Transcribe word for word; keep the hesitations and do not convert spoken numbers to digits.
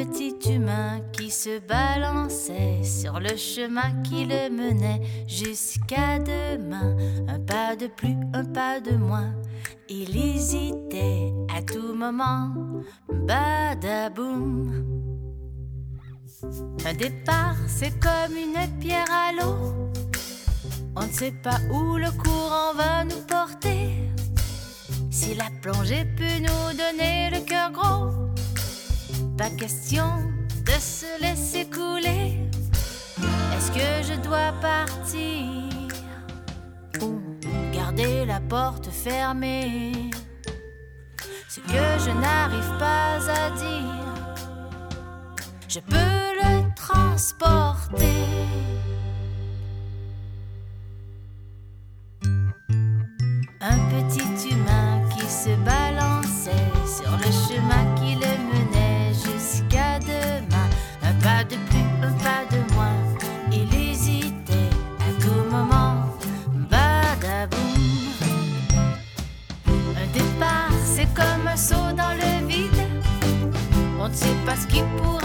petit humain qui se balançait sur le chemin qui le menait jusqu'à demain. Un pas de plus, un pas de moins. Il hésitait à tout moment. Badaboum. Un départ, c'est comme une pierre à l'eau. On ne sait pas où le courant va nous porter. Si la plongée peut nous donner le cœur gros, pas question de se laisser couler. Est-ce que je dois partir ou garder la porte fermée? Ce que je n'arrive pas à dire, je peux le transporter. Un petit humain qui se balançait sur le chemin qui le menait jusqu'à demain. Un pas de plus, un pas de moins. Il hésitait à tout moment. Badaboum. Un départ, c'est comme un saut dans le vide. On ne sait pas ce qui pourrait